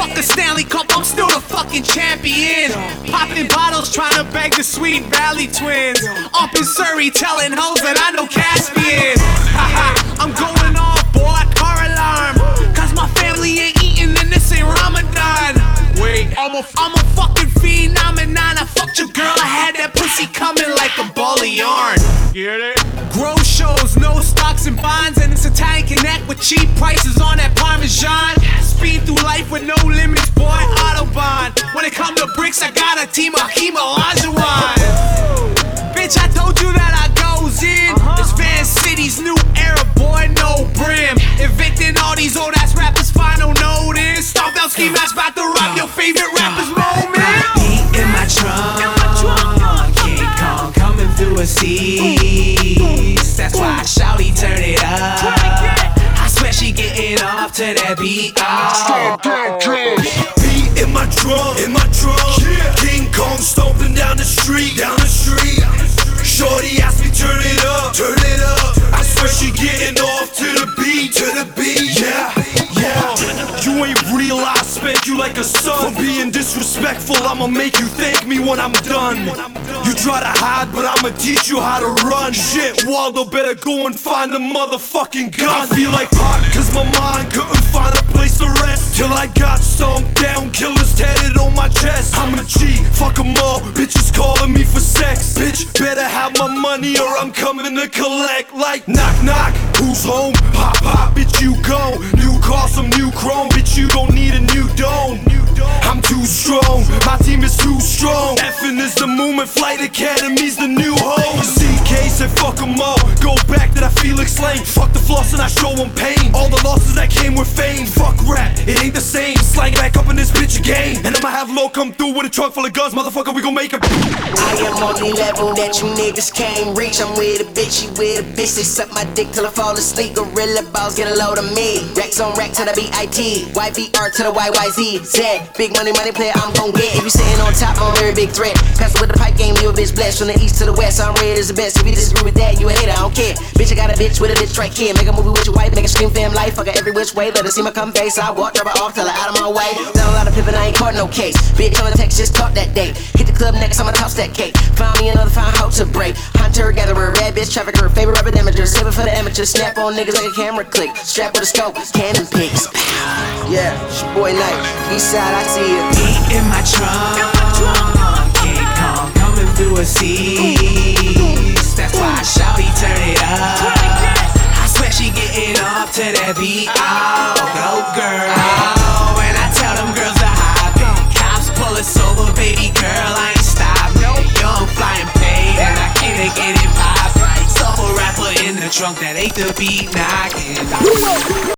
fuck a Stanley Cup, I'm still the fucking champion. Popping bottles, trying to beg the Sweet Valley twins. Up in Surrey, telling hoes that I know Caspian. Haha, I'm going off, boy, car alarm. Cause my family ain't eating and this ain't Ramadan. Wait, I'm a fucking phenomenon. I fucked your girl, I had that pussy coming like a ball of yarn. Get it? Grow shows, no stocks and bonds, and it's Italian Connect with cheap prices on that Parmesan. Speed through life with no limits, boy, Autobahn. When it come to bricks, I got a team of Hakeem Olajuwon. Bitch, I told you that I goes in. It's Van City's new era, boy, no brim. Evicting all these old ass rappers, final notice. Stomp out ski mask, about to rob your favorite rapper's moment. Beat in my trunk, King Kong coming through a seas. That's why shawty turn it up. I swear she getting off to that beat. Beat in my trunk, King Kong stomping down the street, Shorty asked me turn it up, I swear she getting off to the beat, yeah. You ain't real, I spent you like a son. For being disrespectful, I'ma make you thank me when I'm done. You try to hide, but I'ma teach you how to run. Shit, Waldo, better go and find the motherfucking gun. I feel like Pac, cause my mind couldn't find a place to rest. Till I got stomped down, killers tatted on my chest. I'm a G, fuck 'em all, bitches calling me for sex. Bitch, better have my money or I'm coming to collect. Like knock knock, who's home? Pop pop, bitch you go. New car, some new chrome, bitch you gon' need a new dome. I'm too strong, my team is too strong. Effin' is the movement, Flight Academy's the new home. CK said fuck 'em all, go back to that Felix Lane. Fuck the floss and I show 'em pain. All the losses that came with fame. Fuck rap, it ain't the same. Slang back up in this bitch again. And I'ma have Low come through with a trunk full of guns. Motherfucker, we gon' make it. I am on the level that you niggas can't reach. I'm with a bitch, she with a bitch. They suck my dick till I fall asleep. Gorilla balls get a load of me. Racks on rack to the BIT. YVR to the YYZ. Z. Big money player, I'm gon' get. If you sitting on top, I'm a very big threat. Pass with the pipe game, you a bitch blessed. From the east to the west, I'm red as the best. If you disagree with that, you a hater, I don't care. Bitch, I got a bitch with a bitch right here. Make a movie with your wife, make a scream fam life. Fuck her every which way, let her see my come face. I walk, drop her off, tell her out of my way. Done a lot of pimpin', I ain't caught no case. Bitch on the text, just talk that day. Hit the club next, I'ma toss that cake. Found me another fine hoe to break. Hunter, gatherer, red bitch, trafficker, favorite rapper damager. Save it for the amateur, snap on niggas like a camera click. Strap with a scope, cannon pics. Yeah, it's your boy Knight. East side, I see you. Beat in my trunk, King Kong coming through a seas. That's why shawty turn it up. I swear she getting off to that beat. Oh, go girl. Oh, and I tell them girls to hop. Cops pull us over, baby girl, I ain't stop. Young, flying paid, and I can't get it pop. Soulful rapper in the trunk that ate the beat knocking.